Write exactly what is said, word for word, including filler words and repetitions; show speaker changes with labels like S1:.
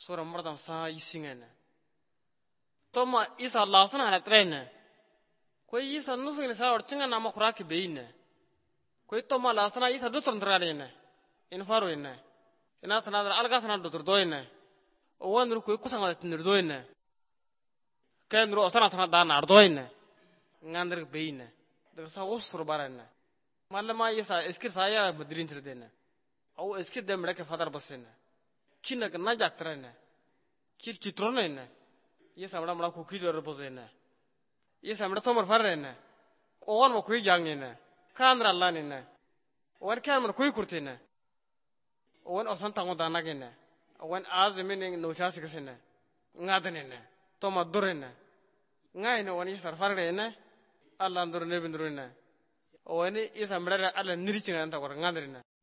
S1: sura mardam sa isingene toma isa lasna hana trene koi isa nusine sa orchinga nama khuraki beine koi toma lasna isa dutron trarene in faro ine ina tanadra alga sana dutur doine owanru koi kusanga tinir doine kenru osana tana dana ardoine ngandr beine de sa usur barane malama isa eskir saya madrin tredene au eskir demre ke fadar basene china ke na jaktrene kir citrone ये सामना मरा कुकी डर बजे ने ये सामना तो मर फर रहे ने और वो कोई जांगे ने कांद्र अल्लाह ने ने और क्या मर कोई कुर्ते ने और औसन तांगो दाना के ने और आज में नौशा सिकसे ने गादने ने तो मधुर ने गाय ने और ये सरफर रहे ने अल्लाह अंदर ने बिंदुर ने और ये सामना अल्लाह निरीचना अंत कर गादने ने